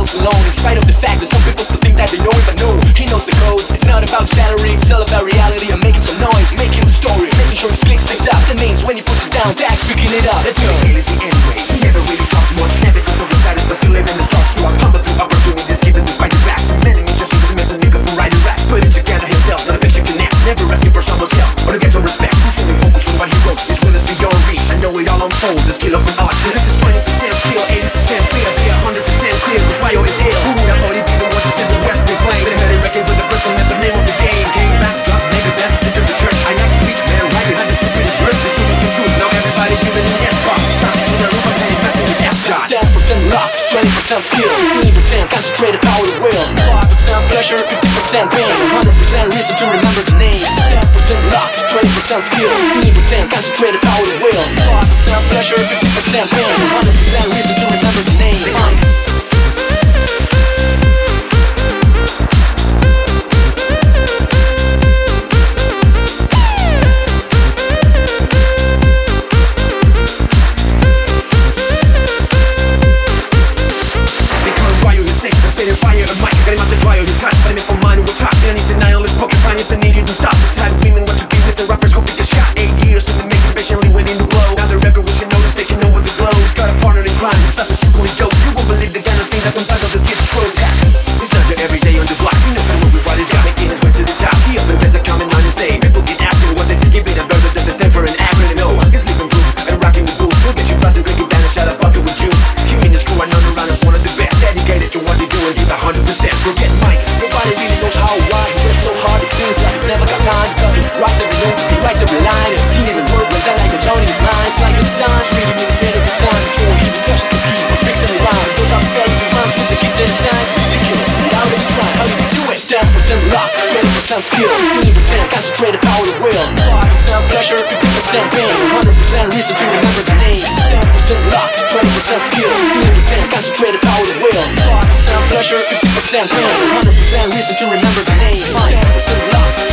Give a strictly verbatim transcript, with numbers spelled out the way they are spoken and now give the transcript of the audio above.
else alone. In spite of the fact that some people still think that they know it, but no, he knows the code. It's not about salary, it's all about reality. I'm making some noise, making a story, making sure his clicks stays up. That means when he puts it down, that's picking it up. Let's go. Lazy anyway, he never really talks much. Never is so status, but still living the star struck. Humble through opportunities, given despite the facts. Many just he was a mess a nigga for writing raps. Put it together himself, not a picture connect. Never asking for someone's help, or to get some respect. He's sending focus on what he wrote. His will is beyond reach. I know it all unfolds. The skill of an artist. This is twenty percent skill, eighty percent fear, be one hundred percent clear. Cause Ryo is ill. Who would have thought he'd be the one to send the wrestling flame? They had a record with the crystal, that's the name of the game. Came back, dropped Megadeth, entered the church. I like the beach man, right behind the stupidest verse. This dude is the truth. Now everybody giving an S-box. Stop shooting the roof and messing with F-God. ten percent luck, twenty percent skill, fifteen percent concentrated power of will, five percent pleasure, fifty percent pain, one hundred percent reason to remember the names. ten percent luck, twenty percent skill, fifteen percent concentrated power of will, five percent pleasure, fifty percent pain, one hundred percent reason to remember the names. Fire and mic, got him out the dryer, he's hot, but him for mine, we're top. And he's denial, his pocket finance, and needed to stop. Tired of meaning what to be with the rappers, hope he gets shot. Eight years in the making, patiently waiting to blow. Now the record, we should notice, taking over the glow. He's got a partner in crime, it's not a simple joke. You won't believe the kind of thing that comes out of this kid's throat. It's not your everyday on the block, he knows how to move what he's got, making his way to the top. He up and there's a comment on his name. People get asking, was it giving a brother that's a stand for an acronym? No, he's living proof and rocking the booth. He'll get you buzzing, drink you down and shut up, bucket with juice. He and his crew are known around as one of the best, dedicated to what they do and give a hundred percent. Forget Mike, nobody really knows how why he works so hard. It seems like he's never got time because he rocks every note, he writes every line. I've seen him work with that like a Tony his lines, like a signs reading in his head every time before he even touches the key or speaks every line. Those are the fellas and runs with the kicks in his side. Ridiculous, without any trying, how do you do it? ten percent luck, twenty percent skill, fifteen percent concentrated power of will, five percent pleasure, fifty percent pain, one hundred percent reason to remember the names. ten percent luck, twenty percent skill, fifteen percent concentrated power of will, five percent pleasure, fifty percent pain, one hundred percent reason to remember the names. ten percent luck,